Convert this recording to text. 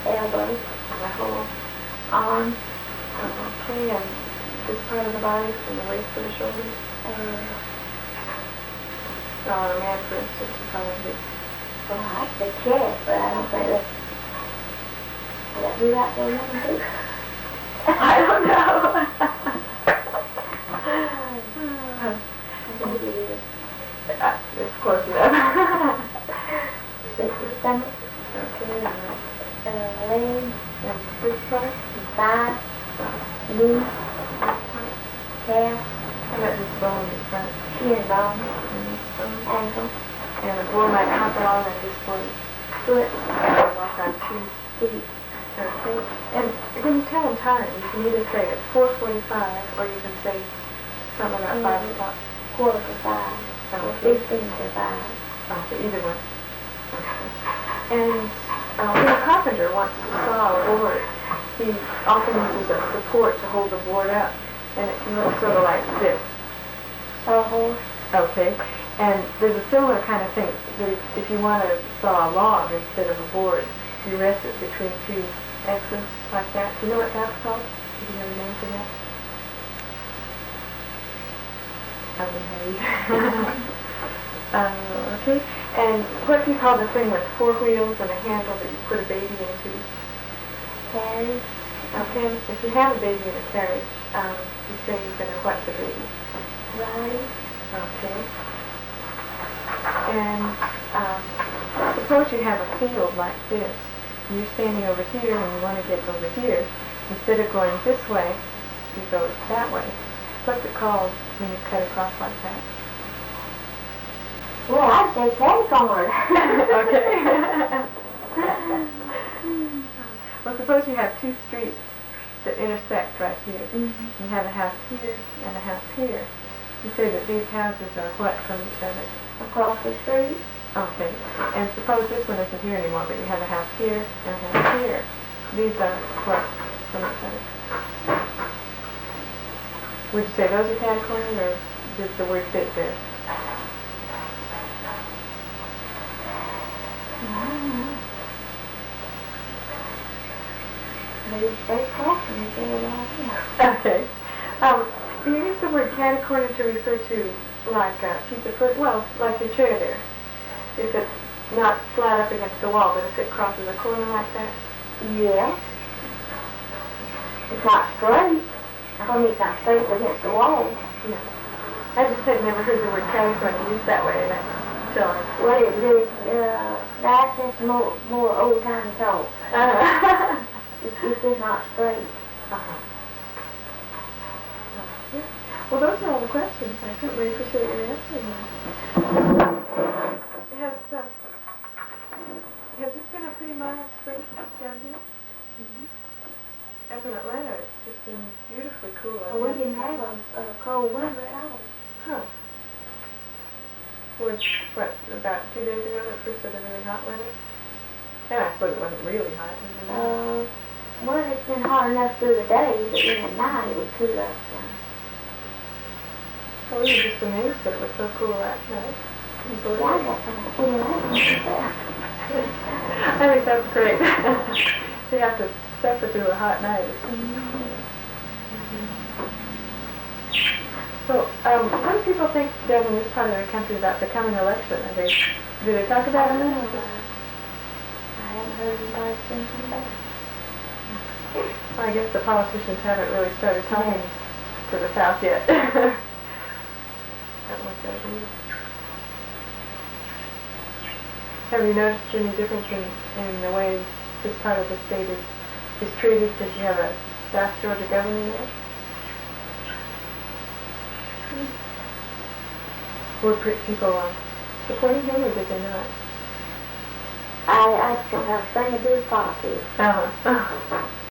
elbow, the whole arm, okay, and this part of the body from the waist to the shoulders. On a man, for instance, you probably well, I say chest, but I don't think that's, will that be right for a woman too? I don't know. I think it is. It's close enough. It's the stomach, Okay, leg, and this part, thigh, knee, calf, how about this bone in front? shin bone, And this bone? ankle, And the boy might hop along at this point, foot, walk on 2 feet. Okay, and when you tell them time, you can either say it's 4:45, or you can say something about 5 o'clock. 4:45, or 15 to 5. Okay, either one. Okay. And when a carpenter wants to saw a board, he often uses a support to hold the board up, and it can look sort of like this. Sawhorse. Okay, and there's a similar kind of thing, that if you want to saw a log instead of a board, you rest it between 2 X's like that. Do you know what that's called? Do you have a name for that? I wouldn't have either. Okay, and what do you call the thing with 4 wheels and a handle that you put a baby into? Carriage. Okay, if you have a baby in a carriage, you say you're going to what the baby? Ride. Okay. And suppose you have a field like this, and you're standing over here and you want to get over here. Instead of going this way, you go that way. What's it called when you cut across like that? Well, I'd say catty corner. Okay. Well, suppose you have 2 streets that intersect right here. Mm-hmm. You have a house here and a house here. You say that these houses are what from each other? Across the street. Okay. And suppose this one isn't here anymore, but you have a house here and a house here. These are what from each other? Would you say those are catty-cornered, or does the word fit there? Maybe straight crossing is all right. Okay. You use the word catty-corner to refer to like a piece of foot, well, like your chair there. If it's not flat up against the wall, but if it crosses a corner like that. Yeah. It's not straight. I mean, it's not straight against the wall. No. I just had never heard the word catty-corner used that way, and until Well, that's just more old-time talk. It's just not straight. Well, those are all the questions. I certainly appreciate your answering them. Has this been a pretty mild spring down here? Mm-hmm. As in Atlanta, it's just been beautifully cool. Well, we didn't have a cold winter at all. Huh. Was, what, about 2 days ago that first had a really hot winter? And I suppose it wasn't really hot. Well, it's been hot enough through the day, but then at night it would cool up. Well, we were just amazed that it was so cool last night. Yeah, I got some feeling that. I think that's great. You have to suffer through a hot night. So, what do people think down in this part of the country about the coming election? Do they talk about it? I haven't heard anybody say anything about it. Well, I guess the politicians haven't really started talking to the South yet. Have you noticed any difference in the way this part of the state is treated since you have a South Georgia governor there? Were people supporting him, or did they not? I don't have a thing to do with politics. Uh-huh.